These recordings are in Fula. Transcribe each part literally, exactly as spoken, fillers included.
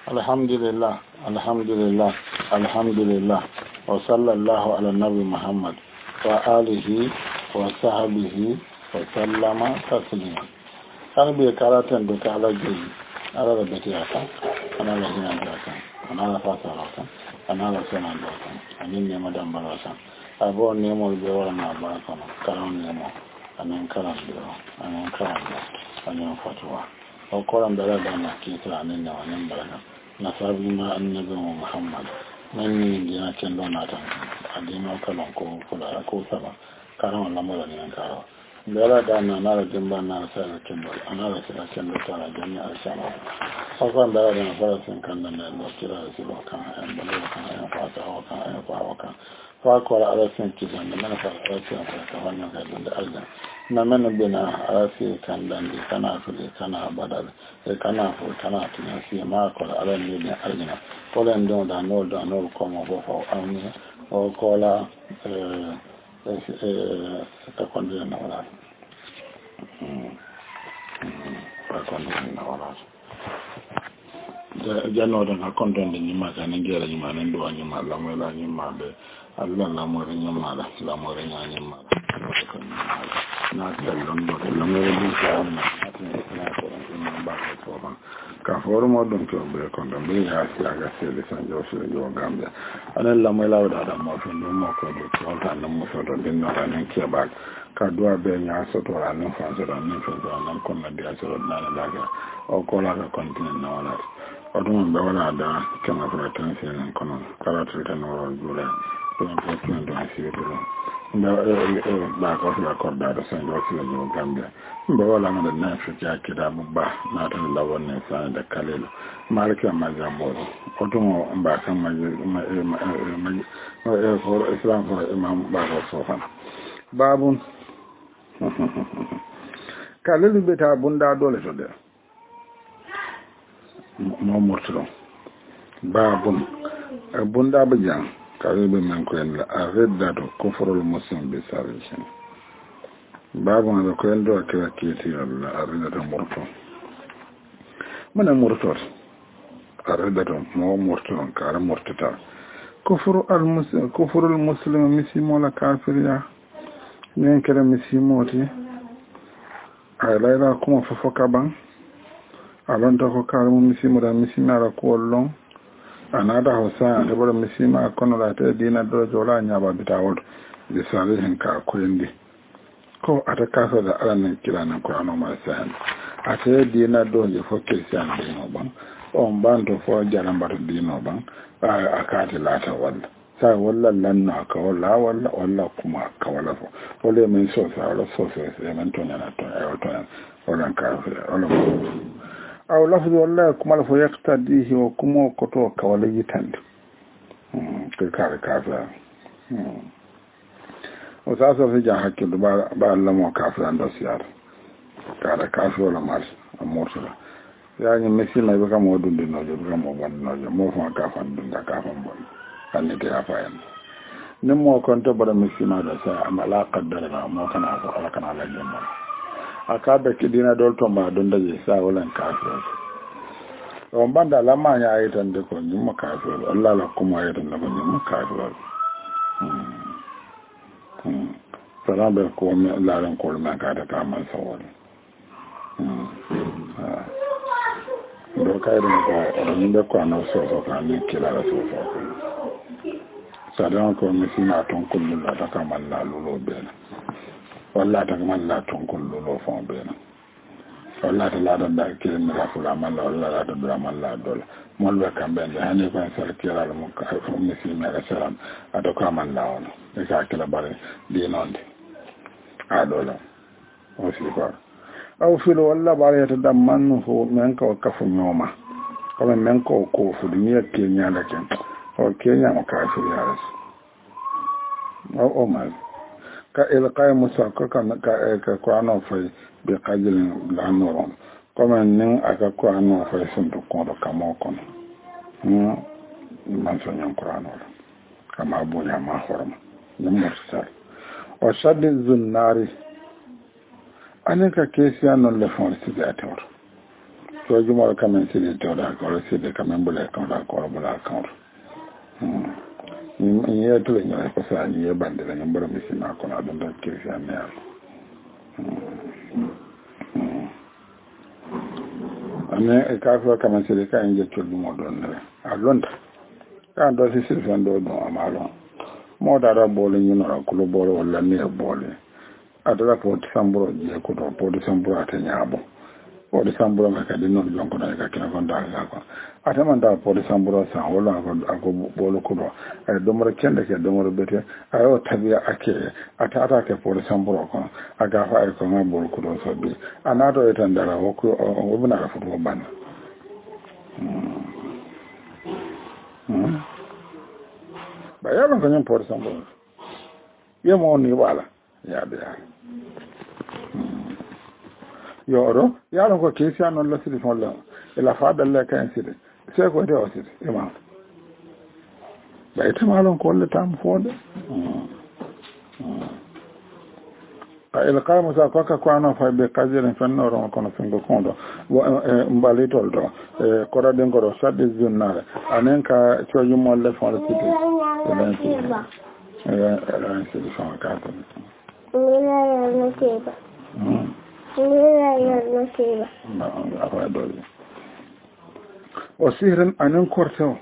Alhamdulillah, alhamdulillah, alhamdulillah, wa sallallahu ala nabi Muhammad wa alihi wa sahbihi wa sallama taslima. Kan bi karatan do ka ala jeyi ala da betiya kan ana la hinan da kan ana la fasara kan ana la sanan da kan anin ne madan barasa abo ne mo be wala na baraka no karon ne mo anan karan do anan karan do anan fatwa o koran da da na kitra anan ne anan baraka na sabi ma annabi Muhammad nan ni dina ken do na tan adina kalon ko kula ko saba karan lamara ne karo bela da na na jimba na sai da ken do ana da sai ken do tara jami'a al-shama ko kan da na fara sun kan da na do kira da su kan an bala kan an fata wa kan an fa kan fa ko ala sun kidan da mana fara ala sun ka wannan ga da Allah na mana bina ala sun kan dan di kana fili kana badal e kana fo kana tinya si ma ko ala ne ne arjina ko len don da no da no ko mo bo fa amni o ko la eh eh ta kondo na wala mm ta kondo na wala jano da na kondo ni ma ka ne gera ni ma ne do ni ma la mo la ni ma be Allah la mo ni ma la la mo ni ni ma na ta lon do la mo ni ka na na ko ni ma ba ko ba ka for mo don to be kondo be ya si aga se le san jo se jo gambia ana la mo la da da mo fe no mo ko do to ta na mo so do din no ran ke ba ka do be nya so to ran no fa so ran no so ran ko na dia so na na la ga o ko la ka continue na wala odun be wala da kama fra tan se nan kono kala to tan wala dole to ko tan do asiri to nda ba ko la ko da san do se jo gambia be wala na na fi ja kida bu ba na tan la wonne sa da kalelo malika majambo odun ba kan ma ma ma ko islam ko imam ba ko sofa babun kalelo be ta bunda dole to de mo mortalo babun bunda bajan karibe men ko en la areddado kufrul muslim bi salvation babun da ko en do akira kiti Allah areddado morto mana morto areddado mo morto kar mortata kufru al muslim kufrul muslim misimo la kafiriya nen kala misimoti ay layla kuma fofoka ban alonta ko kalmu misimo da misima ra ko long anada hosa de boro misima kono la te dina do jola nyaba bitawol de sare hen ka ko ndi ko ata kaso da alanen kilana ko anoma san ate dina do je fo kirsan de no ban on bando fo jaramba to dino ban akati lata walla sa walla lanna ka walla walla walla kuma ka walla fo wala men so sa wala so so e men to nyana to e to wala ka wala aw lafzu wallahi kuma la yaqtadihi wa kuma koto kawala yitande mm ke kare kafa mm o sa so fi ja hakki ba ba Allah mo kafa ando siyar kare kafa wala mas amorsa ya ni mesi mai ba kamo dunde no jo kamo gon no jo mo fa kafa dunga kafa bon kan ke afa en nim mo konto bara mesi ma da sa amala qaddara mo kana ko ala kana la jomma akada kidina dol to ma don daje sa walan kafir on banda lamma nya ayitan de ko nyum kafir Allah la kuma ayitan de ko nyum kafir hmm sala be ko me la ran ko ma ka da ka man sawal hmm do kay ran ko on be ko na so so ka ni kila la so so sadan ko mi sina ton kullu la ta ka man la lo be walla ta man la ton kullu lo fon be na walla ta la da da ke mi la fula man la walla la da man la dol mon be kambe de hani ko sar kira la mo ka fo mi si me la salam ado ka man la wono e ka kila bare di nonde a dola o si ko aw fil walla bare ta dam man fo men ko ka fu nyoma ko men ko ko fu ni ke nya la ken o ke nya mo ka fu ya ras o o mal ka ilqai musakka ka ka qur'ano fa bi qadil al-amr comme nin aka qur'ano fa sun to ko ka mo kono hmm man so nyan qur'ano kama bunya ma horma nim mursal o shaddi zunnari anaka kesiya non le fon sigator so jumo kamen sidi to da ko sidi kamen bula ko da ko bula ko ni ye to ni ko sa ni ye bande la ni mbara misina ko na don da kirisa ne ya ane ka fa kamen sidi ka nje to jumo don ne a lonta ka do si sidi do do amalo mo da da bole ni no ko lo bole wala ni bole adala po samburo je ko do po samburo atanyabo po samburo ma ka dinno jonko da ka kina kon da ga ko atama da po samburo sa wala ko ko bolo ko do ay do mara kende ke do mara bete ayo tabiya ake atata ke po samburo ko aga fa ay ko ma bolo ko do so bi anado etan dara ko o buna ka futo ban ba ya ban kan po samburo yemo ni wala ya biya yoro yalo ko kesi anon la sidi fon la e la fa dalle kan sidi se ko de osidi imam ba ita malon ko le tam fode ka el qaimu sa ko ka kwano fa be kaziren fanno ron kono fingo kondo mbali toldo e ko raden ko sadde zunnare anen ka choju mo le fon la sidi e la sidi fon ka to Mira no seba. Mira no seba. No, apa dole. O sihirin anan korto.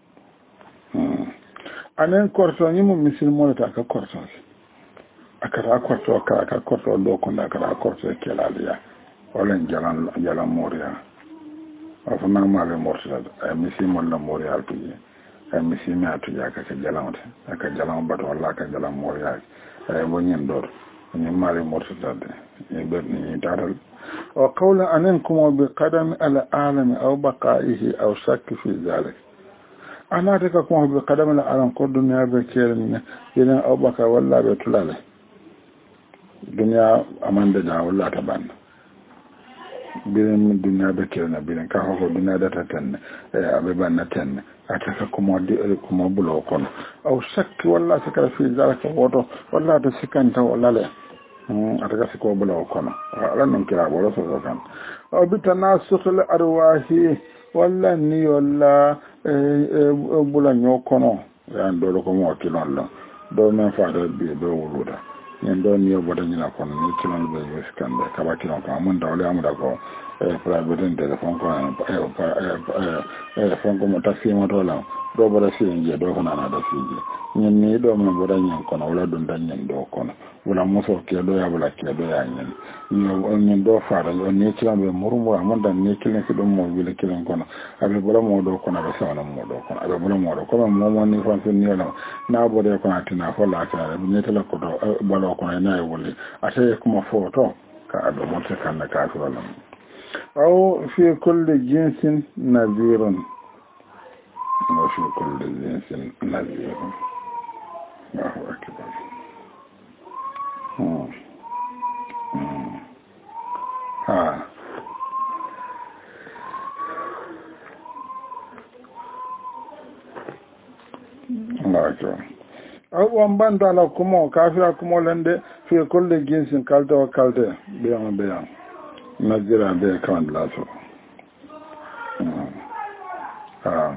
Anan korto ni mu misilmo ta ka korto. Akara korto ka ka korto do ko da akara korto ke laliya. Olen jalan jalan moria. Afuna male morsa ay misilmo la moria tuji. Ay misilmo atuja ka ka jalan ta. Ka jalan bato wala ka jalan moria. ay bonyen dor ni mari mortade ni ber ni daral wa qawla anankum bi qadam al alam aw baqaihi aw shakk fi zalik ana daga kuma bi qadam al alam ko dunya be keren ina aw baka walla be tulale dunya amande da walla ta ban bilen dunya be keren bilen ka ho dunya da ta tan abe ban na tan ataka kuma di kuma bulo kono aw shakki walla sakara fi zalika woto walla da sikanta walla le ataka siko bulo kono ala non kira bolo so kan aw bitana sukhul arwahi walla ni walla bula nyokono yan do ko mo kilon la do men faade bi do wuluda nyen do ni oboda nyina kono ni kilon be yuskande kaba kilon ko amon dawle amada ko e private telephone ko e e fonko mo taxi mo to la do boda sinje do ko nana da sinje nyen ni do mo boda nyen kono wala dun dan nyen do kono wala mo so ke do ya wala ke do ya nyen ni nyen do faada ni kilon be murumo amon dan ni kilon ki do mo wile kilon kono abe bola mo do kono be sawna mo do kono abe bola mo do ko mo mo ni fa sun ni la na boda ko atina fo la ka ni tele ko do bola ko na e wole ate kuma foto ka ado mo te kan ka so la أو في كل جنس نذير وفي كل جنس نذير الله أكبر ها الله أكبر أو أنبان على كمو كافي كمو لند في كل جنس كالته وكالته بيان بيان Nazira be kan laso ah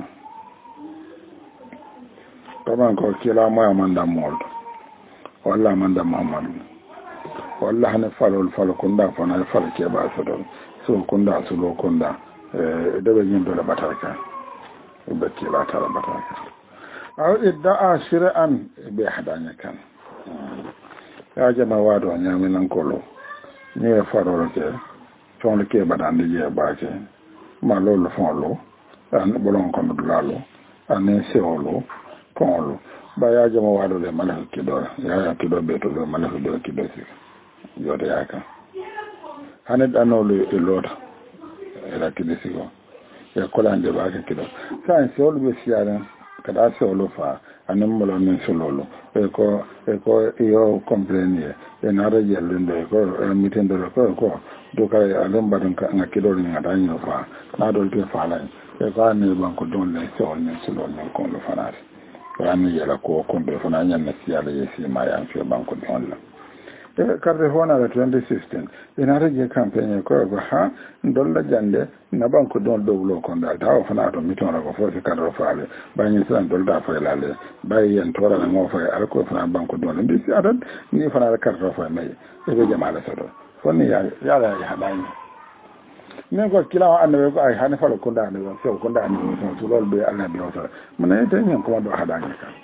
taban ko kila mo amanda mol walla amanda mamad walla hane falol falo kunda fana fal ke ba so do so kunda so do kunda e debe nyin do la bataka e be kila tara bataka aw idda shir'an be hadanya kan ya jama wado nyaminan kolo ni farol ke ton ke badande je baake ma lolu fonlo an bolon ko dulalo an seolo konlo ba ya jama wado le mala kido ya ya kido beto le mala kido kido si yode yaka hanet anolo e loda era kido si go ya kolande baake kido san seolo be siara kada seolo fa anem molo men sololo e ko e ko io comprenie e nare yellende ko mitendo ko ko do kay alem badon ka ngakido ni ngada nyo fa na do te fa la e ka ne ban ko don le so ne solo ne ko lo fanare ko an yela ko ko be fana nyan na siya le si ma ya fi ban ko don la e carte fona la twenty sixteen ina rege campagne ko go ha dolla jande na banko don do wulo kon dal taw fana to miton ko fo se kadro faale bayni san dolda fa lale bay yen tora na mo fa al ko fana banko don ndi si adan ni fana carte fa may e be jamaala sodo fonni ya ya la ya bayni men ko kila annabe ko ay hane falo ko ndane won sew ko ndane won so lol be annabe o so mun ne tan nyen ko do hadani kan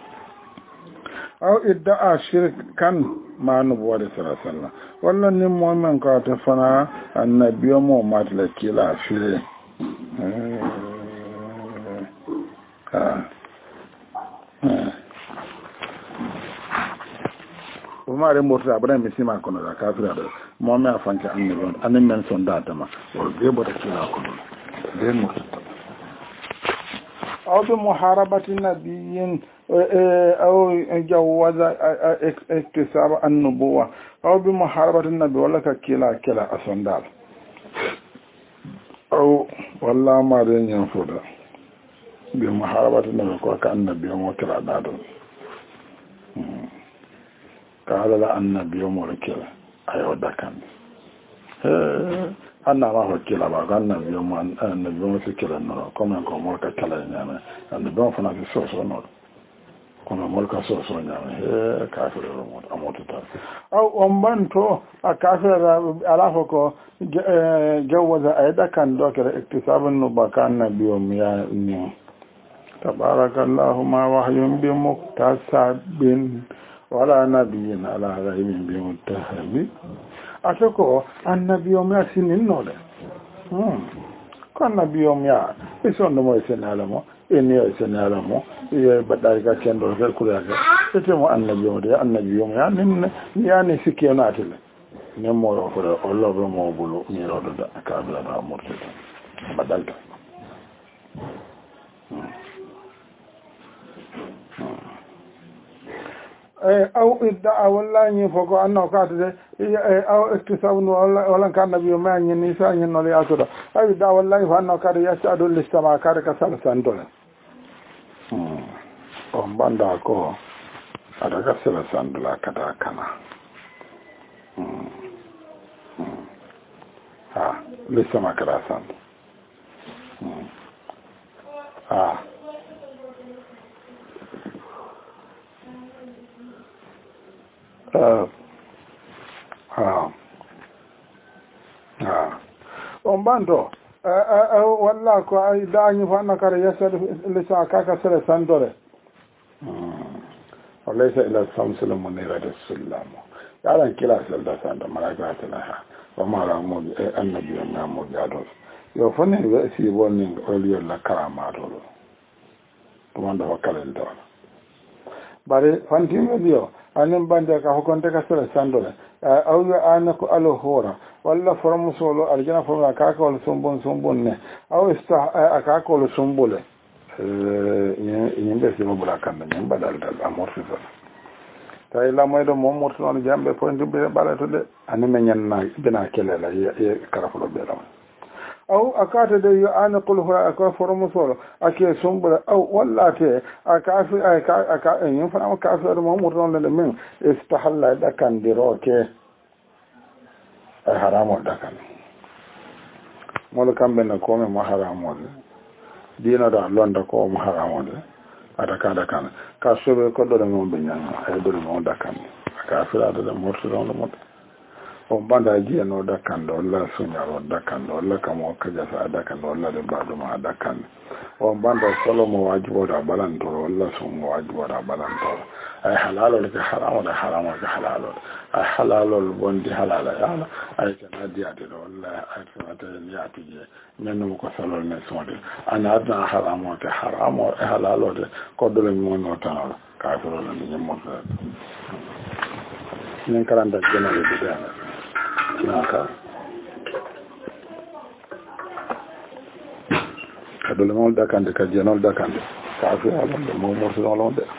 aw idda'a shirkan ma nubuwa da sallallahu wannan ne mu'min ka ta fana annabi mu matla kila fire Umar e morta abana misima kono da kafira da mu'min afanka annabi annabi men son da tama o be bota kila kono den mo أو بمحاربة النبي أو جواز اكتساب النبوة أو بمحاربة النبي ولا كلا كلا أصندال أو والله ما رين ينفذ بمحاربة النبي كأن النبي وكلا دادو قال لا النبي وكلا أيوة دكان anna ma ho kila ba ganna biyo man anna biyo se kila no comme ko mo ka kala nyama anna biyo fana se so so no kono mo ka so so nyama e ka fere mo amoto ta aw on banto a ka fere ala ko jawaza ayda kan do kere iktisabun no ba kan biyo miya ni tabarakallahu ma wahyun bi muktasabin wala nabiyyin ala ghaibin bi mutahabbi atoko annabiyom ya sinin nole hmm ko annabiyom ya isondo mo senala mo eni o senala mo e badai ka kendo ke kula ga tete mo annabiyom de annabiyom ya nin ya ne sikena atele ne mo ro ko o lobo mo bulu ni ro do ka bla ba mo tete badal ta أو إدعى والله يفوق أنه كاتب أو اكتساب ولا كان نبي ما ينسى ينولي أتودا أو إدعى والله فأنه كاتب يسعد للسماء كاتب كسال سندولا أم باندا كو ada كسال سندولا كتا كنا ها للسماء كتا سند ها Uh, uh, uh. on bando walla ko ay dañi fanna kare yasad lisa kaka sere sandore o laysa ila samsul munira as-salam yaran kila salda sanda malaika talaha wa mala mo annabi na mo jado yo fanne be si wonni oliyo la karama to to wanda wakalen to bare fantimo dio anin bande ka hokonte ka sere sandole awyo anako alo hora walla forum solo aljana forum ka ka wal sumbon sumbon ne aw ista aka ko lo sumbole euh yimbe se mo bula kan ne badal dal amor fi tay la moy do mo morto non jambe point be balato de anime nyanna bina kelela ye karafulo be law aw akata de yo ana qul huwa aka forum solo ake sumbula aw wallate aka fi aka aka yin fa aka fi mo morto non le men istahalla da kan diroke haramu da kan mo kambe na ko me mo haramu dina da londa ko mo haramu de adaka da kan ka sobe ko do mo be nyanga ay do mo da kan aka fi da da morto non mo on banda jiya no da kan do la sunya ro da kan do la kamo kaja sa da kan do la de bado ma da kan on banda solo mo wajibo da balan to walla sun mo wajibo da balan to ay halalo le haramu da haramu da halalo ay halalo bondi halala ya ay kana dia de walla ay fata ya tije men ko solo ne sonde ana da haramu da haramu ay halalo de ko do le mo no tan ka so le ni mo ta nen karanda jena de de naka kadole mo da kan de ka jenol da kan ka fi ala mo mo so lo de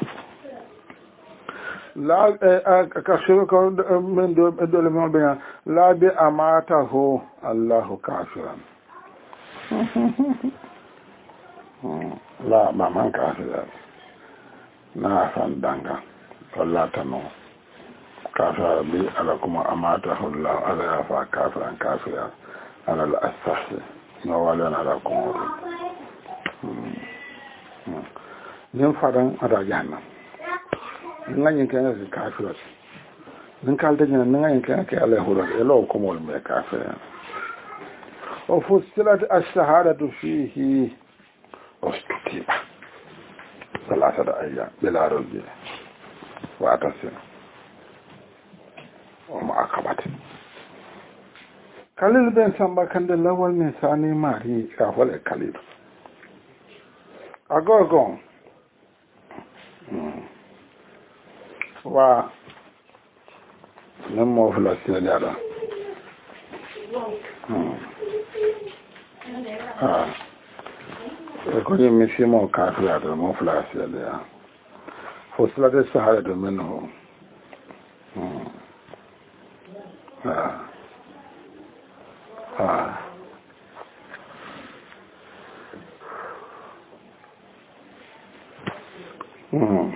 la ka shuru ko men do do le mo be la bi amatahu allah kafiran la ma man kafiran na san danga wallata no kafira bi ala kuma amata hullahu ala ya fa kafiran kafira ala al-asahi no wala na ala kuma nin fadan ada jahannam ngani kan ka kafira nin kalta jina ngani kan ka ala hura elo kuma me kafira o fusilat ash-shahadatu fihi ostutiba ثلاثة أيام بلا رجل وأتصل ومعاقبة كليل بن سامبا كان الأول من ثاني ماري كافل كليل أقول و نمو فلسطين هذا آه يكون يمشيمو كافر هذا مو فلاسي هذا فصلت الشهادة منه آه آه آه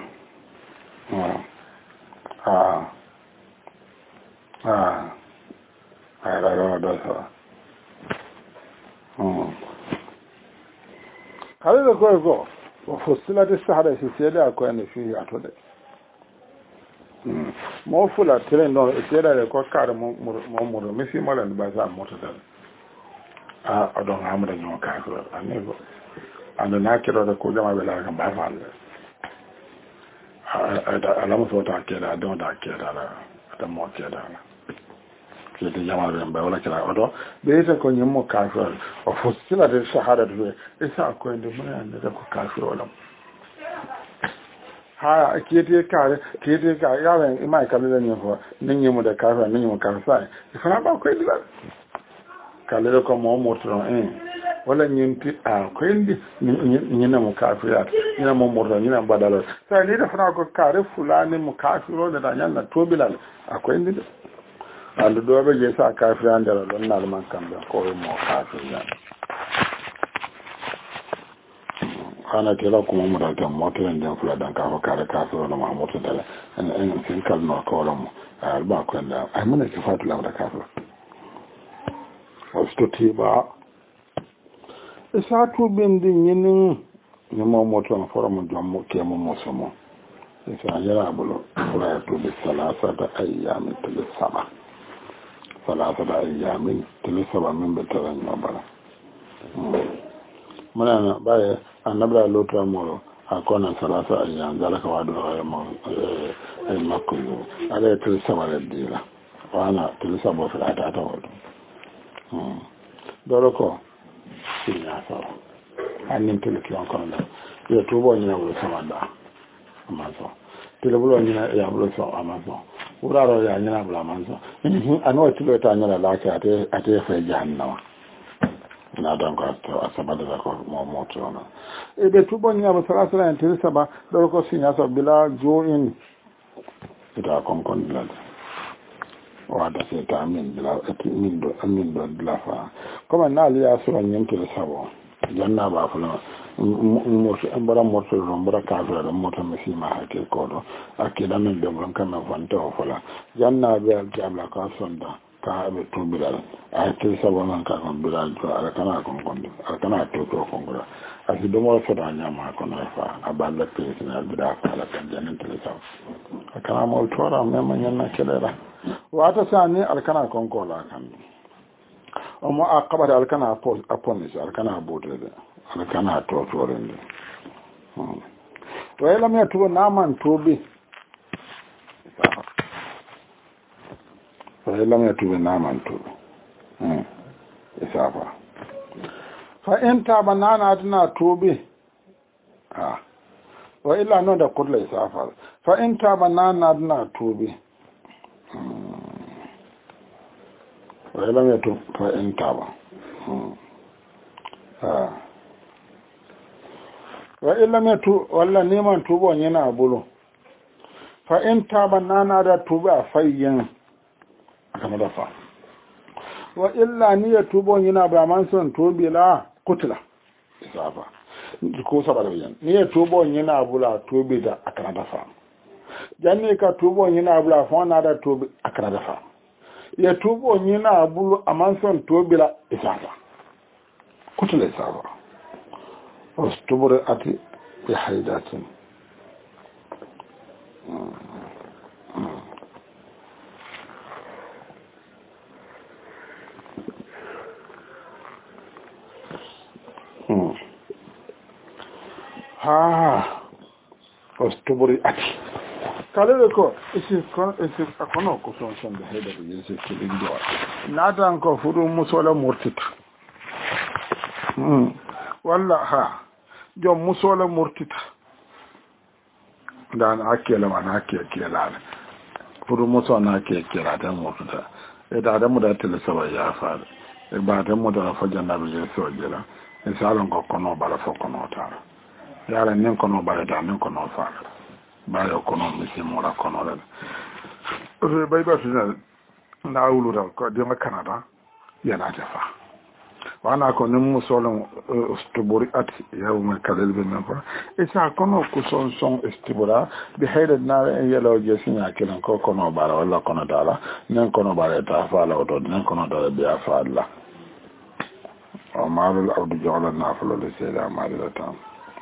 آه آه هذا هو ده هذا كله كله وفصلت الشهادة سيدا كونه فيه أتوده ما فلا ترى إنه سيدا كوا كار مو مو مو مسي مالا نبازا موتدا آه أدون عمره نو كافر أنا أنا ناكر هذا كل ما بلا كم بافال هذا أنا مسوي تأكيد أدون تأكيد هذا هذا موت هذا kiti jama'ar yan bai wala kira odo be ta ko nyimo kafir o fusila de shahada de isa ko inde mun yan da ko kafir wala ha kiti ka kiti ka ya ban imai kallan ne ko nin yimo da kafir nin yimo kafir sai ifana ba ko inde kallan ko mo motron eh wala nyinti a ko inde nyina mo kafir nyina mo motron nyina badalo sai ni da fana ko kare fulani mo kafiro da nyalla to bilal akwai inde and do be je sa kafir and da don na man kan da ko mo kafir ya ana kela kuma mu da ta motar da fula dan ka kare kafir da mahmud da an an sin kal no ko lam alba ko da ai mun ci fatu la da kafir wasto ti ba isa to bin din yin ni mo moto na fora mu jom mo ke mo mo somo isa yara bulo fura to bi salasa da ayyamin til sama ثلاثة أيام تلسبع من بتران يوبرا منا باي النبي لوتر مولو أكون ثلاثة أيام ذلك وعد المكذوب عليه تلسبع الديرة وأنا تلسبع في العتاة ولد دوركو سيني أسر أنين تلكي أنكم يتوبوا ينا ولسما دا أمازو تلبلوا ينا يابلوا سو أمازو uraro ya nyana bla manzo ano tilo ta nyana la ka ate ate fa jahannama na don ko to asabada ko mo mo to na e be tubo nya ba sala sala en tirisa ba do ko sinya so bila join ita kon kon bila wa da se ta min bila min do min do bila fa kuma na ali asura nyen tirisa bo janna ba fulo moto ambara moto rombara kadra da moto mesima hake kodo akida men de bon kama fanta o fala janna be al jabla ka sonda ka be to bilal ate sabon ka kon bilal to ala kana kon kon ala kana to to kon gura asi do mo so da nyama kon fa aballa pe sina bida fa ala kan jannen tele sa kana mo to ra me man yanna kelera wata sani al kana kon ko la kan o mo akaba al kana apol aponis al kana bodre ala kana to to rende to ela me to naman tobe to ela me to naman tobe hmm isafa fa enta banana tana tobe ah wa illa no da kullu isafa fa enta banana tana tobe wa ela me to fa enta ba ah wa illa me tu walla neman tubo yana bulu fa in tabanana da tuba fayyan kamar da fa wa illa ni ya tubo yana ba man son tobila kutla isafa ko saboda yan ni ya tubo yana bula tobi da akana da fa janni ka tubo nyina bula fo na da tubi akra da fa ya tubo nyina bulu aman son tobila isafa kutule sawa ostubure ati bi haidatin ha ostubure ati kalele ko isi kon isi akono ko son son de heda de yesi kilindo natan ko furu musola murtit hmm walla ha jom musola murtita dan akela wana akela furu muso na akela dan murtita e da da mu da tele sawa ya fa e ba da mu da fa janna be so jela e salon ko kono bala fo kono ta yara nen kono bala da nen kono fa ba yo kono mi se mora kono la e bay ba fina na wulu da ko de ma Canada yana ta fa wana ko nin musolon stuburi at yawma kalal bin nafa isa kono ko son son stubura bi hayda na yelo je sinya kilan ko kono bara wala kono dala nen kono bara ta fa la oto nen kono dala bi afa Allah o malul awdu jola na fa lo seeda malul tam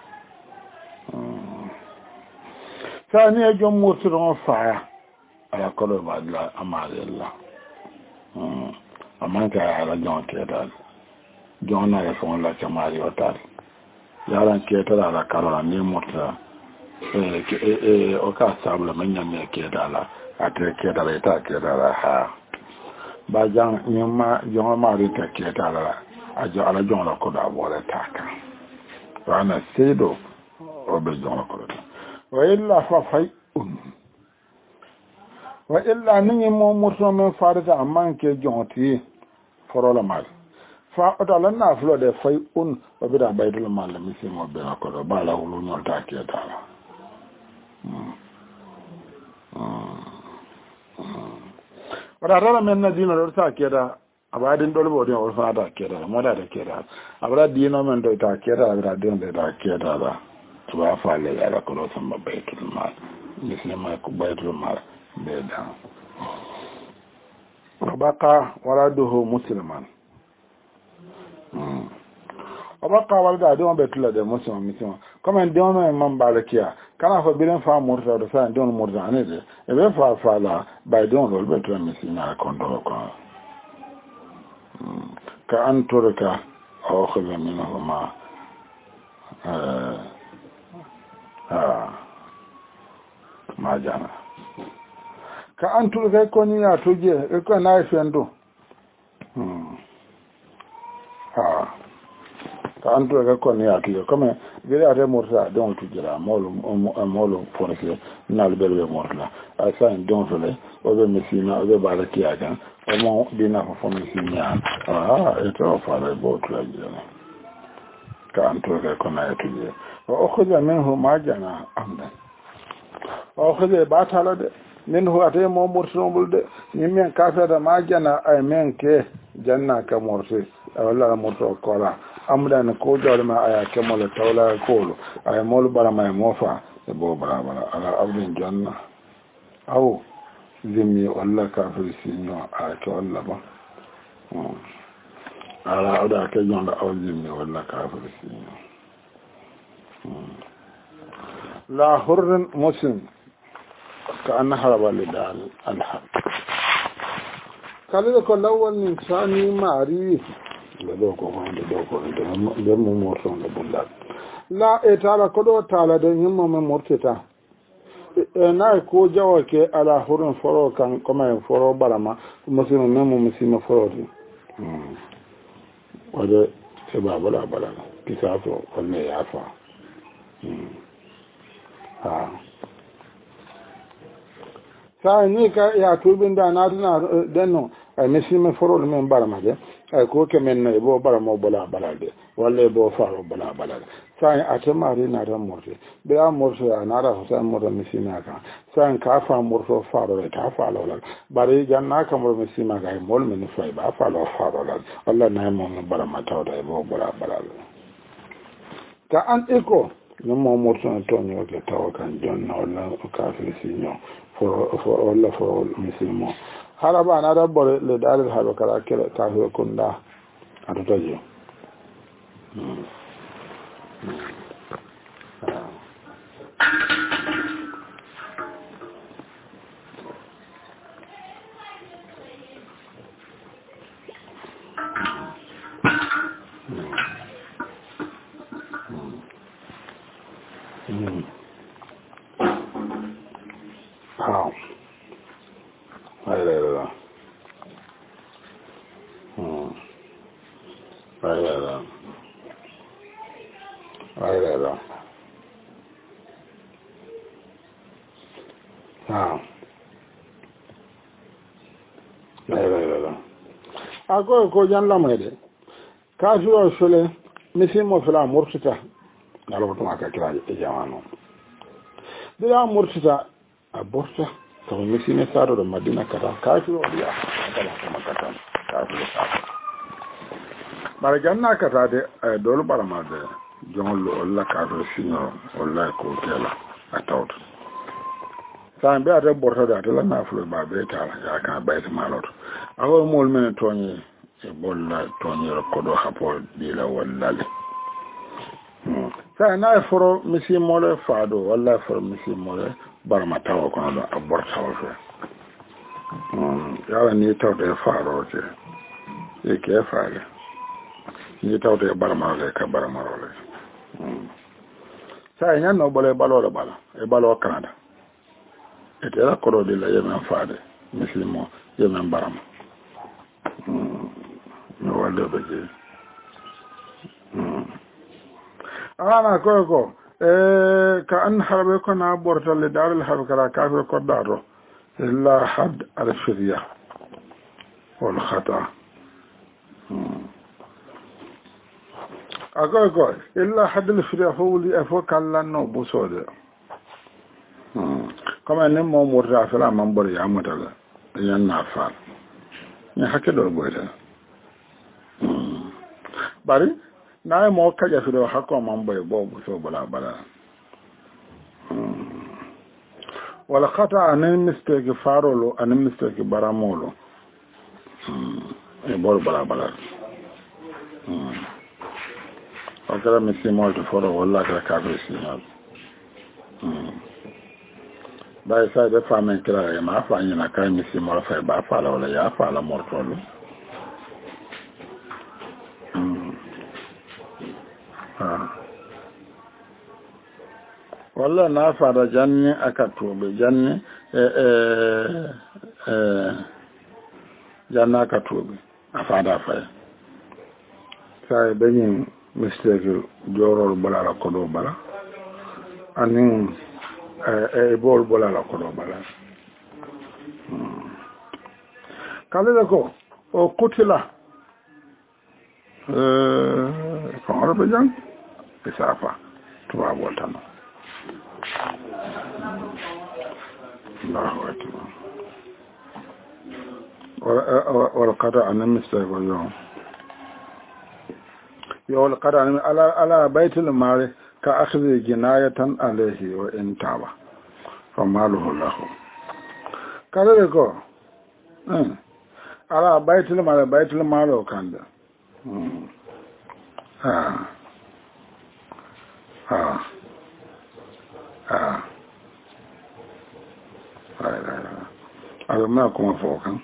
sani e jom murtiro fa ala kono ba la amale Allah amanka ala jonte dal jona ya fon la chamari otal yaran ketala la karola ni mota eh eh o ka sabla manya me kedala ate kedala ita kedala ha ba jang nyuma jona mari ta kedala ajo ala jona ko da bola taka wana sedo o be jona ko da wa illa fa fai wa illa ni mo murso men farata amman ke jonti forola mal fa otala na flo de fay un o bi da baydul mal mi si mo be ko do bala wulu ñol ta ke dala hmm wala rala men na dino do ta ke da abadin dole bo de o fa da ke da mo da de ke da abra dino men do ta ke da abra dino de da ke da da tuba fa le ya ko do sama baydul mal mi si ma ko baydul mal be da baka waladuhu musliman abaka walda de on betula de muslim mission comme de on man barakia kana fa bilen fa murta do fa don murta anede e be fa fa la bay don lo betula mission na kondo ko ka anturka aw khadha minhuma eh ah ma jana ka anturka ko ni ya tuje e ko na fendo hmm ha ka antu ga ko ne atiyo comme gele ate morta don tu jira molo molo fonke na le bele morta asa don tole o be mesina o be bala kiaga o mo dina fa fon mesina ah eto fa le botu ajana ka antu ga ko na atiyo o khoja minhu majana amda o khoja ba tala de min hu ate mo morto bulde nimen ka fa da majana ay men ke janna ka morte wala morto kola amda na ko jawle ma aya kemola tawla kolo aya mol bara may mofa e bo bara bara ala abdin janna aw zimmi wala ka fi sinyo aya to wala ba ala oda ke jonda aw zimmi wala ka fi sinyo la hurrin muslim ka anna haraba lidal alhaq kalida ko lawal insani mari da doko wanda doko da mu morto da bulla la e tala ko do tala da nyimmo me morteta e na ko jawo ke ala hurun foro kan kuma foro barama musimo memo musimo foro di hmm wada e ba bala bala kisafo wanne ya fa hmm ha sa ni ka ya tubin da na tuna denno ay musimo foro men barama de ay ko ke men ne bo bara mo bala bala de walla bo faro bala bala sai atamari na ran morte be a morte na ra sa mo ran misina ka sai ka fa morto faro ta fa la bare janna ka mo misina ga mol men fa ba fa lo faro la Allah na mo bara ma taw da bo bala bala ka an eko no mo morto to nyo ke taw kan jon na wala ka fi sinyo for for wala for muslimo hala ba na da bore le dalil hado kala kala ta ho kunda ato tajo How? I read it. Hmm. I read it. I read it. How? I read it. I go go Jan Lamede. Casual Sule, Missy Mofila Murtita. I don't want to cry a Yamano. They are Murtita. Aborta to misine saro da madina kata kafi wadiya kala kuma kata kafi da bara janna kata de dole bara ma de jonglo olla kafi sino olla ko kela atout san be ade borta da la na fulu ba be ta ya ka ba ta malot awo mol men toni e bolla toni ko do hapo dila wallale sa na foro misi mole fado walla foro misi mole barma tawo kono ɗo a bortawo fe yawa ni tawde e faaroje e ke faale ni tawde e barmarole ka barmarole sa e ñanno ɓolo e ɓalole ɓala e ɓalo canada e tera koɗo dilla yemen faade misilimo yemen barama mi walde ɓe jeeyi alana koye ko ka an harbe ko na bortalle daral har kala kafir ko dato illa had al shari'a wal khata ago go illa had al shari'a hawli afo kallan no busode comme ne mo morta fala man bor ya mutala yan na fa ni hakke do boyta bari na mo kaja fido hakko man boy bo so bala bala wala khata anen mistake farolo anen mistake baramolo e bol bala bala o kala mi simo to foro wala ka ka be simo bay sa de femme kala e ma fa ni na ka mi simo fa ba fa la wala ya fa la mortolo walla na fara janni aka tobe janni eh eh eh janna aka tobe afada fa sai benin mistake jorol bala ko do bala anin eh bol bala ko do bala kala ko o kutila eh ko arbe jang isafa tuwa boltano الله أكبر والقطع عن المستيق اليوم يقول القطع على على بيت المال كأخذ جناية عليه وإن تاب فماله له قال لكم على بيت المال بيت المال وكان ده ها ها ها هذا ما كما فوقا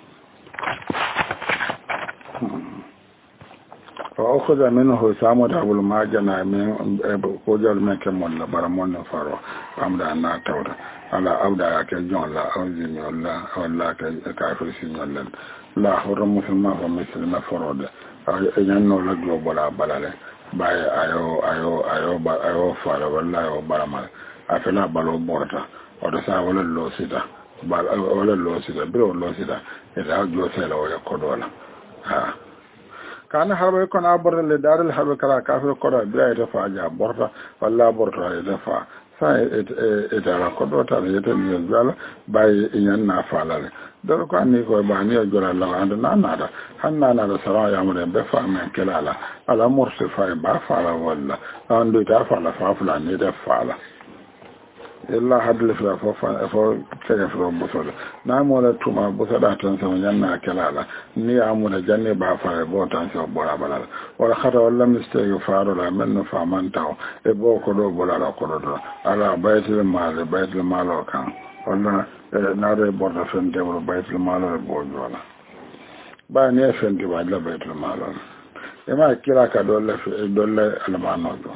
فأخذ منه سامد أبو الماجنة من قجل من كمون لبرمون فرو فأمدى أنها تورا على أبدا كجون لا أوزيني ولا ولا كافر سيني لا حرم مسلمة ومسلمة فرود ينو لجو بلا بلا باي أيو أيو أيو أيو فارا ولا أيو برمال أفلا بلو بورتا ودسا ولا لوسيدا wala losida biro losida ila jotela wala kodola ha kana harbe kono aborde le daral harbe kala kafir kodo bira ita fa ja borta walla borta ita fa sai e dara ko do ta yete ni zala bai inyan na falale do ko ani ko ba ni jora la anda na nada hanna na da sara ya mu be fa men kelala ala mursi fa ba fala walla ando ta fala fa fula ni da fala illa hadle fra fo fa fo tege fro bosodo na mo la tuma bosoda tan so nyanna kelala ni amu da janne ba fa bo tan so bora balala wala khata wala mistake faaro la men no fa man taw e bo ko do bolala ko do ala baytul mal baytul mal kan wala na do borda fen de wala baytul mal bo jola ba ne fen de wala baytul mal e ma kila ka do la do la almano do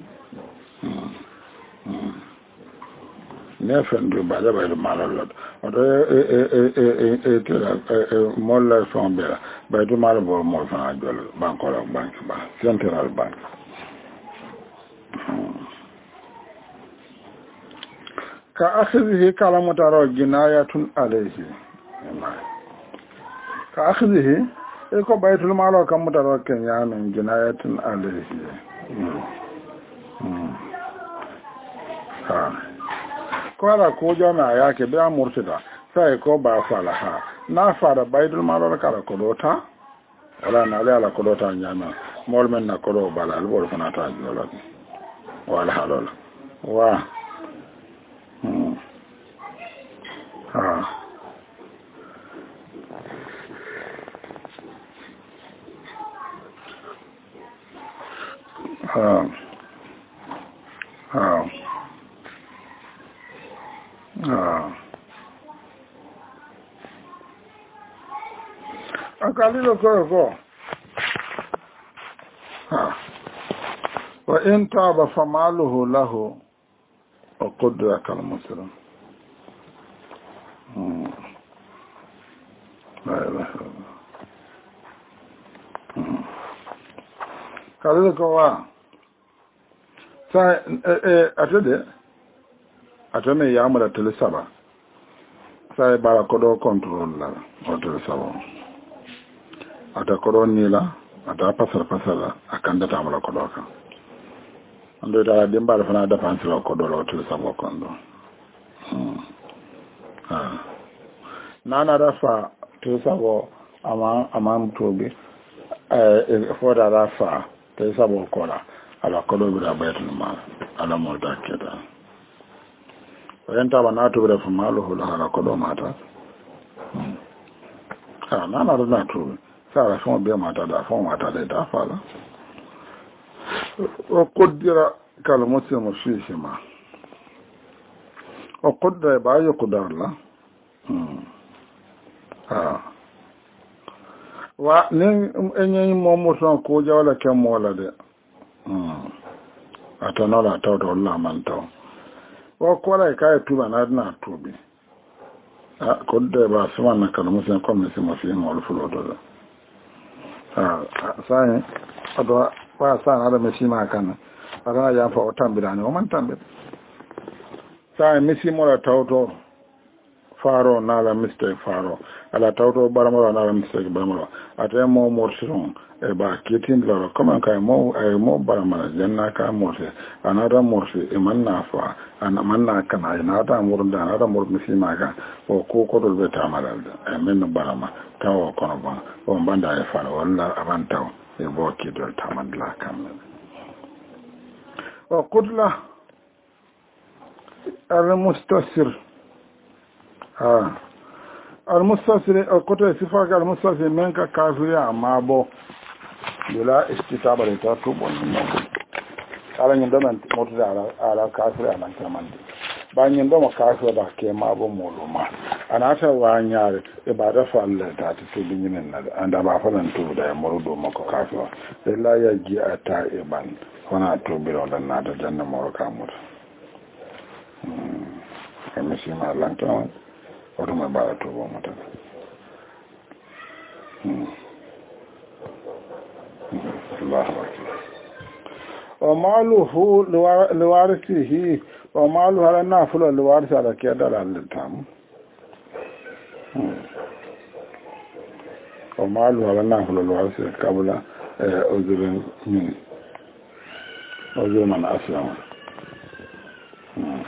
ne fen do ba da baytul mal lo do e e e e e mo la fon be baytul mal bo mo fa do banko la bank ba central bank ka akhidhihi kala mutaro jinayatun alayhi ka akhidhihi e ko baytul malo kam mutaro kenya min jinayatun alayhi ha ko ala ko jama yake be amurtida sai ko ba falaha na fara baytul malo kala ko dota wala na ala ko dota nyama mol men na ko do bala albol fana ta jola wala halol wa Hmm. Ah. Ah. Ah. Ah. Akalilo ko ko. Ah. Wa in taba famaluhu lahu وقدر كالمسلم لا إله إلا الله كذلك هو أتدي أتمنى يعمل تلسبا sai bara kodo control la hotel sawo ata kodo nila ata pasar pasara akanda tamala kodo ka ando da dimba da fana da fansi la kodo la hotel sawo kondo ah nana rafa to sawo ama ama mtobi eh fo da rafa to sawo kola ala kodo bi da baytul mal ala mo da keda Oyenta bana to be from maluhu la ala kodo mata. Ah na na na to. Sara fon be mata da fon mata da da fala. O qudira kal muslimu fi shima. O qudra ba yuqdar la. Ah. Wa ni enyi mo mo son ko jawala kem mo la de. Hmm. Atanola tawto Allah man taw. O kola ka tuba na na tubi a ko de ba sama na kana musin ko mi sima fi mo fulo do ah sai ado wa sa na da mi sima kana ara ya fa o tambira ne o man tambe sai mi sima la tawto faro na la mistake faro ala tawto baramo na la mistake baramo ate mo morsion e ba kitin la comme ka mo ay mo barama janna ka morse anada morse e manna fa ana manna kana ina da murda na da mur misima ka o ko ko dol beta malal e men barama taw kono ba o banda e fa walla avanta e bo kidol tamandla kam o kudla al mustasir ah al mustasir o koto sifa ka al mustasir men ka kafiri amabo yola istitaba da ta tubo ne ala nyin dama motu da ala ala kafiri ala tamande ba nyin dama kafiri da ke ma bo moluma anata wa nyaare e ba da fa Allah ta ta tubi nyin na anda ba fa nan tubu da morudo mako kafiri illa ya ji ata iban wana tubi da na da janna mo ka mutu hmm emi shi ma lanta wato ma ba tubo mata hmm الله أكبر وماله لوارثه وماله على النافل لوارث على كذا على التام وماله على النافل لوارث قبل أذر من أذر من أسلم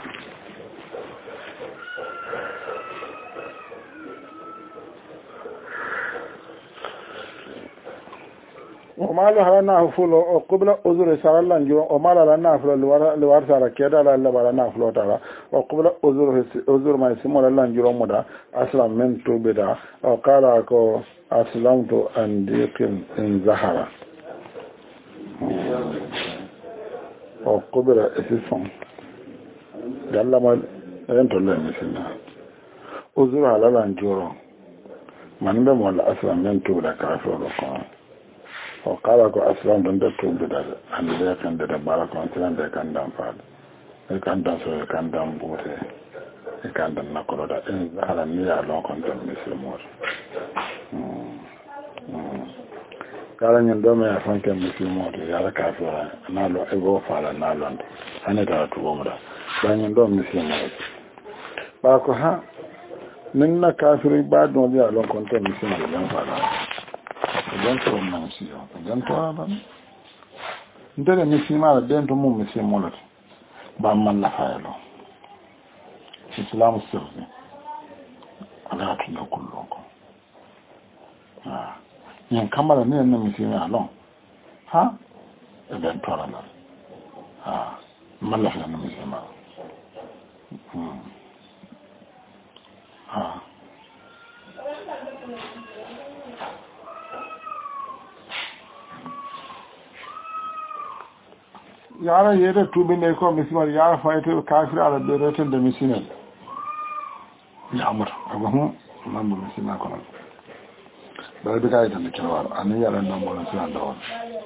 o malu harana fulo o qibla uzuri sarallan jo o mala la na fulo liwar liwar sara keda la la bala na fulo tara o qibla uzuri uzuri ma simola lan juro moda aslam men to beda o kala ko aslamtu an diqin in zahara o qibla esison dalla ma ento le misina uzuri halalan juro man be mo la aslam men to da kafiro ko o kala ko aslam don da to da an da kan da bara ko tan da kan dan fa e kan dan so e kan dan bote e kan dan na ko da en ala ni ya lon kon tan muslimo kala nyen do me afan kan muslimo to ya la ka fa na lo e go fa la na lo ane da to mo da ba nyen do muslimo ba ko ha nin na kafiri ba don ya lon kon tan muslimo dan fa la don to non si yo don to ala ndere mi sima den to mum mi simola ba man la fayalo islam sirri ala to no kullo ko ah yen kamala ne ne mi sima alon ha e den to ala ah man la fayalo mi sima hmm ah yara yere tubi ne ko mismal yara fayte kafir ala be reten de misinel ya amur abahu man bu misina ko ba be kay tan ci war an yara no mo la ci anda won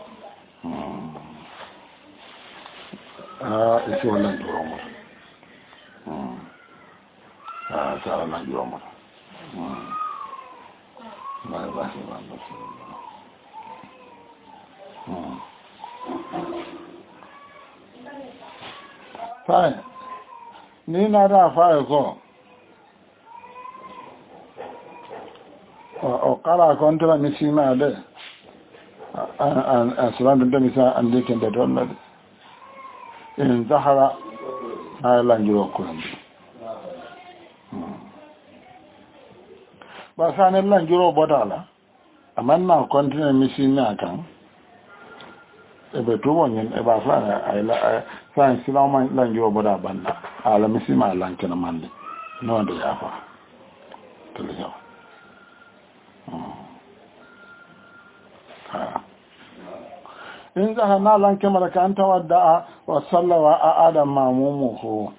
ah isi wala duro mo ah sala na duro mo ba ba ba ba fine ni na da fa ko o kala ko ntra mi sima de an aslan de mi sa ande ken de don la in zahara ala njuro ko ba sa ne lan njuro bodala amanna kontinent mi sima kan ebe to wonyen e ba fa ay la fa silama lan njuro boda banda ala mi sima lan ken mande no de ya fa to le jaw in za na lan kamar ka an tawadda wa sallawa a adam mamumuhu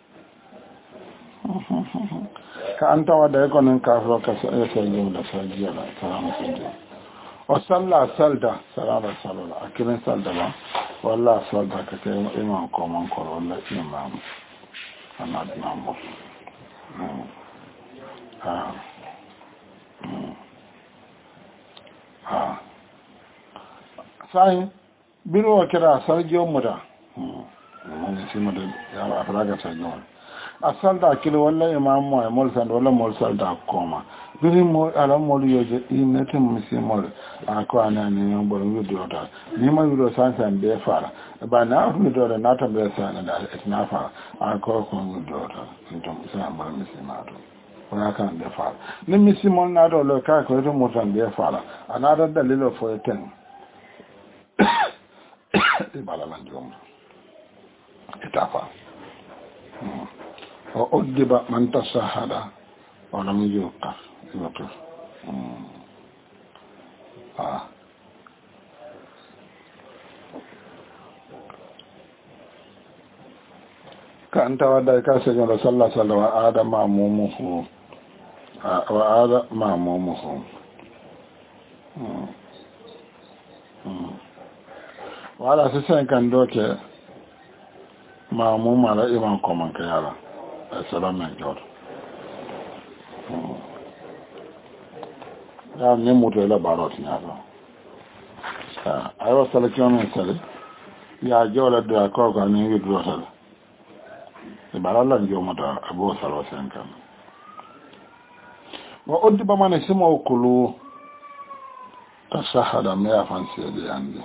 ka an tawadda ya konin kafiro ka sai sai da sajiya da salamu sunje wa salla salda salama salula a kirin salda ba wallah salda ka kai imam koman koro wallah imam ana imamu ha ha sai biro kira sarjiyon muda wani shi muda ya afiraga sarjiyon a salda kilo wallan imam mu ay molsan wallan molsal da koma biri mo alam mol yoje inetin musimol a ko ana ne yon bor wido da ni ma wido san san be fara ba na wido da na tambaye san da na fara a ko ko wido da ndum san bor misima do wala kan be fara ni misimol na do lo ka ko to mo san be fara ana da dalilo fo ten ibala lan jom itafa o oddiba man tasahada wala mu yuqa yuqa ah ka anta wada ka se jalla sallallahu alaihi wa adama mumuhu wa ada ma mumuhu wala su sen kan doke mamu mala iman koman ka yala assalamu alaikum ya ne mutu la barot ni aba ah ayo selection men sele ya jola do ko ko ni wido sele e baralla njomo da abo salo sen kan wa oddi ba man simo kulu tasahada me afansi de andi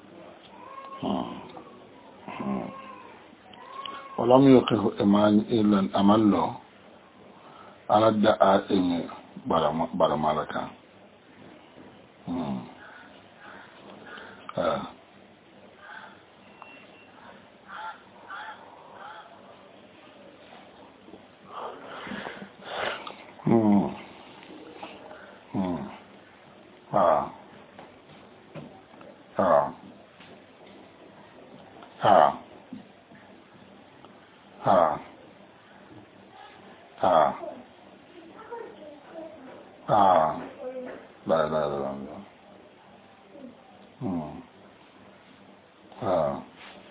ولم يقف إيمان إلا أمل له على الدعاء بلا مالكا ha hmm hmm ha ha ha ha ha ha la la la hmm ha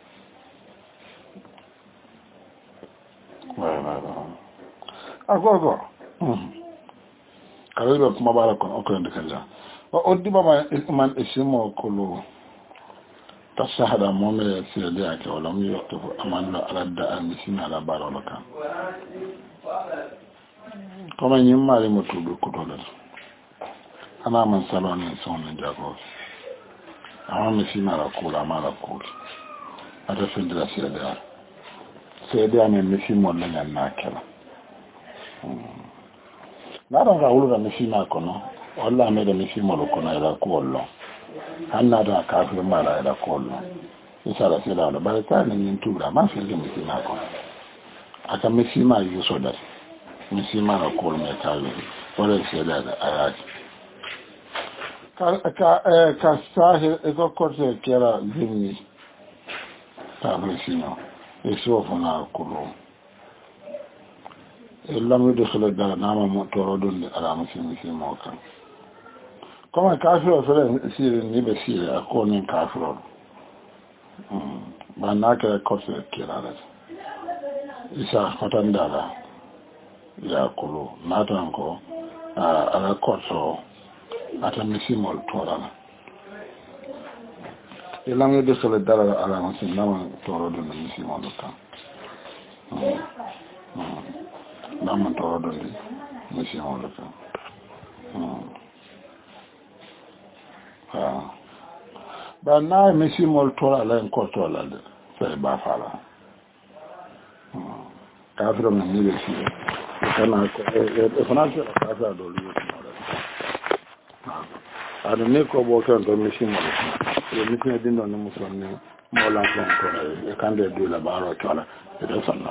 la la la ago ago hmm kala kuma bara kon o ko ndikanja o oddi baba man isimo kolo tasahada momme sirade ake wala mi yotto amanda aladda amisina ala bara lokan kama nyimmari mo tudu kutola ana man salon son jago ama mi sina la kula mala kula ada findira sirade a sirade ame mi simo la nyanna kala nada ga wuluda mi sina kono walla me da mi simo lo kono ila ko wollo hanna da kafir mala ila ko wollo isara sira da ba ta nan yin tura ma fi da mi sina ko aka mi sima yuso da mi sima la ko me kawo wala sira da ayati ka ka ka sahi e ko korte kera zimmi ta mi sino e so fona ko lam yudkhil dara nama mo toro donde ala musimi fi moka comme kafiro fere sire ni be sire akoni kafiro mm banaka ko se kirala isa hotandala ya kulu natan ko ala korso ata misimol torala lam yudkhil dara ala musimi nama toro donde misimol ka naman toro donde mission lo fa ha ba na mission mol tora la en ko tola de sai ba fala ka firo na ni be si kana ko e fana ko ka fa do lu ha ado ne ko bo kan do mission mol e mission din no mo so ne mo la ko ko e kan de do la baro tola e do sanna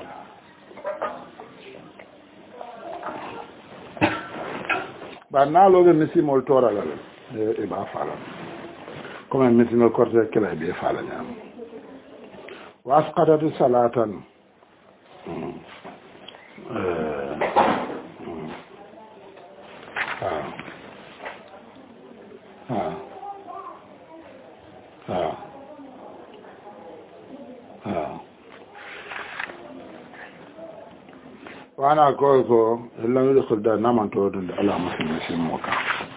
ba na lo de misi mol tora la e ba fala come misi no corte che lei be fala nyam wasqadatu salatan eh ah ah ah ah wana ko ko lam yudkhil da naman to don ala muslimin shi moka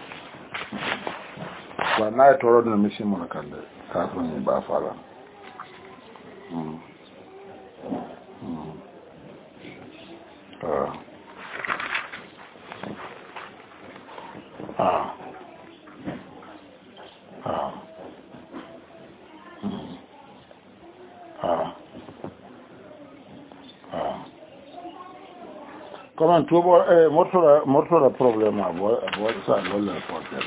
wa na to don mishi moka da kafin ba fara mm mm ah ah ah mm ah ah comment tu vois eh morto morto da problema bo bo sa lolla porter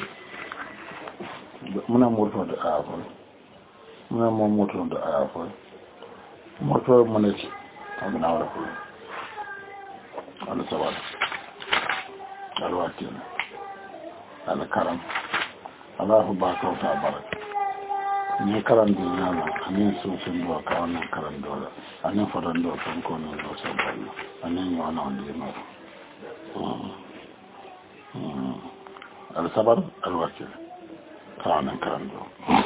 muna morto da afo muna mo morto da afo morto moneti amna wala ko ala sabat ala watin ala karam Allahu ba ka ta baraka ni karam din yana anin so sun do ka wannan karam dole anin fadan do kan ko no do sa ballo anin yo na ndi ma mm al sabar al wakil ka wannan karam do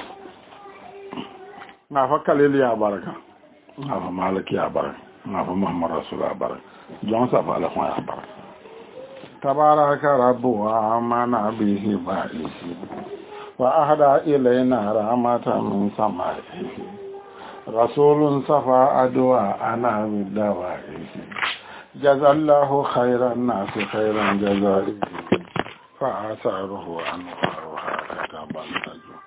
na fa kalili ya baraka na fa maliki ya baraka na fa muhammad rasul ya baraka jon sa fa la ko ya baraka tabaraka rabbu wa amana bihi ba'isi وأهدى إلينا رحمة من سمائه رسول صفى أدواء أنا بالدوائه جزى الله خير الناس خيرا جزائه فآثاره أنوارها كتابا نجو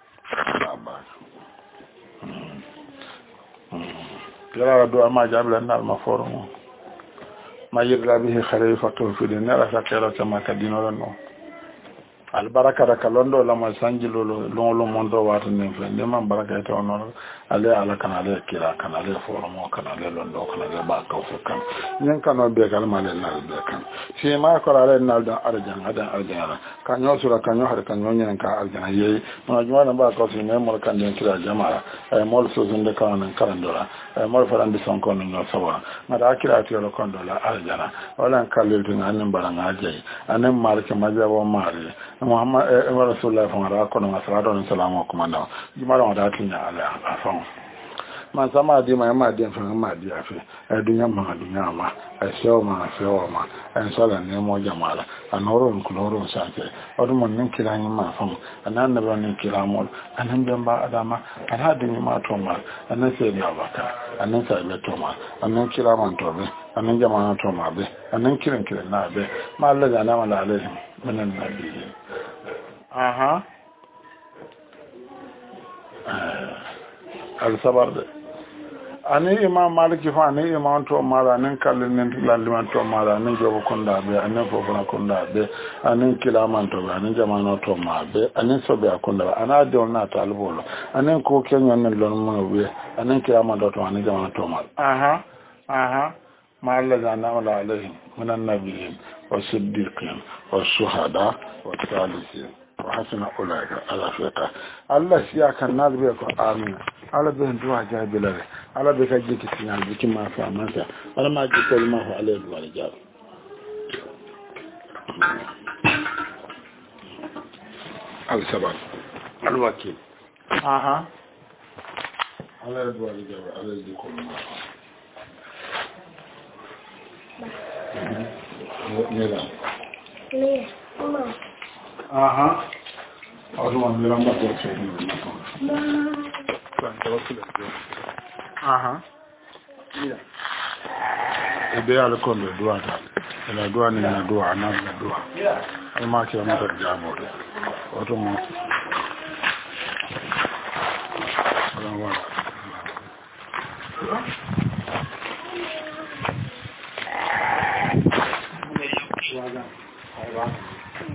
يرى دعاء ما جاب لنا المفورم ما يرى به خليفة في الدين نرى شكرا كما كدين لنا albaraka da kalondo la ma sanjilo lo lo mondo wata ne fe ne man baraka ta ono ale ala kana ale kira kana ale foromo kana ale londo kana ale ba ka fo kan nyen kana be gal ma le na be kan si ma ko ale na da arjan ada arjana kanyo sura kanyo har kanyo nyen ka arjana ye ma juma na ba ko si ne mo kan den kira jama'a ay mol so zunde ka nan karandora ay mol farandi son ko no sawa ma da kira ti lo kondola arjana wala kalil tin anen baranga jey anen marke majabo mari muhammad e rasulullah fa ko no sallallahu alaihi wasallam ko manda jumara da tinya ala afan man sama di ma ma di fa ma di afi e dunya ma dunya ma e sewa ma sewa ma en sala ne mo jamala anoro ko loro sake odu mon nin kila ni ma fam anan na ban kila mo anan ben ba adama ana di ma to ma anan se ni abaka anan sa be to ma anan kila man to be anan jama'a to ma be anan kiran kiran na be ma Allah ya nama la alaihi minan nabiyyi aha al sabar de ani imam maliki fa ani imam to mara nan kallin nan lalliman to mara nan jobo konda be anan fofona konda be anan kilaman to be anan jama'ano to ma be anan sobe akonda ana de on na talbolo anan ko kenyon nan lon mo be anan kilaman to anan jama'ano to ma aha aha ma Allah zana wala alaihi minan nabiyyin wasiddiqin washuhada wasalihin wa hasuna ulaika ala fiqa Allah shi akan nazbe ko amin ala be duwa jabilare ala be kaje kitinya jikin ma fa masa ala ma ji kalma fa alaihi wa sallam al sabab al wakil aha ala duwa jabilare ala ji kalma Nela. Nela. Mama. Aha. Orang bilang betul sih. Aha. Iya. Ide ala kon le dua ta. La dua ni na dua na na dua. Alma ke ma ta jamo. Oto mo. Orang wa. Waga. Waga.